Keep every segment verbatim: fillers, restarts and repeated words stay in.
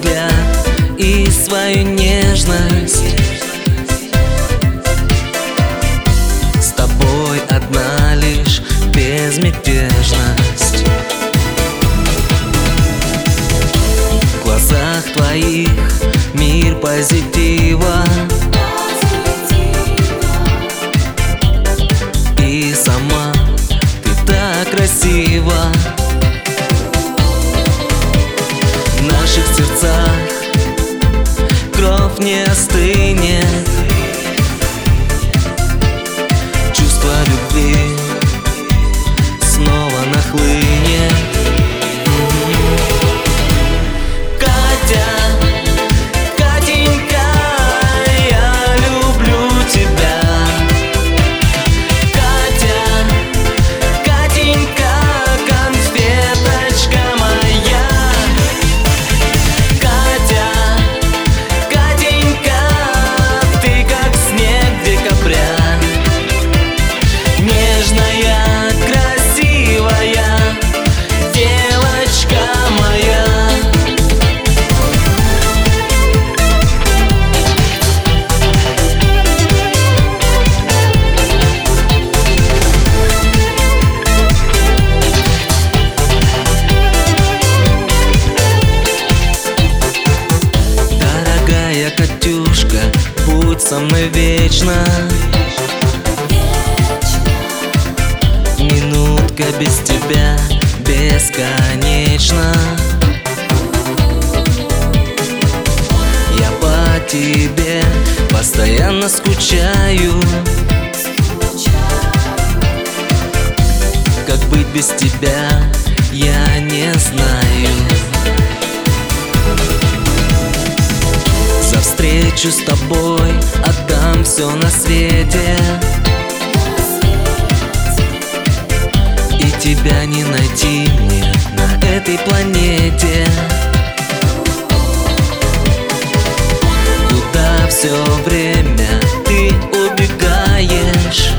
себя и свою нежность. С тобой одна лишь безмятежность. В глазах твоих мир позитива, и сама ты так красива. В наших сердцах кровь не остынет, чувство любви снова нахлынет. Катя, Катенька, я люблю тебя. Катя, Катенька, конфеточка моя. Катя, Катенька, ты как снег декабря, нежная, красивая девочка моя. Дорогая Катюшка, будь со мной вечно. Минутка без тебя бесконечна. Я по тебе постоянно скучаю. Как быть без тебя, я не знаю. За встречу с тобой отдам все на свете, и тебя не найти мне на этой планете. Куда все время ты убегаешь?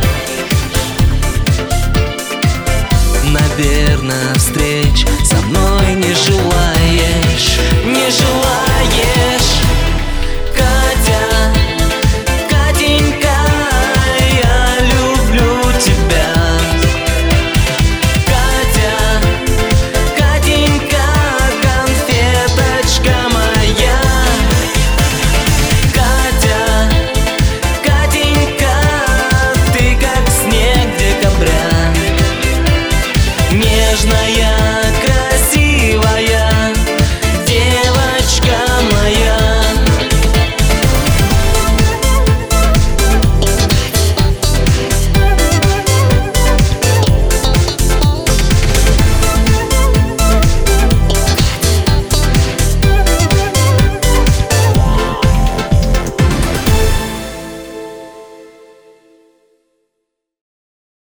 Наверное, встреч со мной не желаешь, не желаешь. Катя, Катенька, я люблю тебя. Катя, Катенька, конфеточка моя. Катя, Катенька, ты как снег декабря, нежная,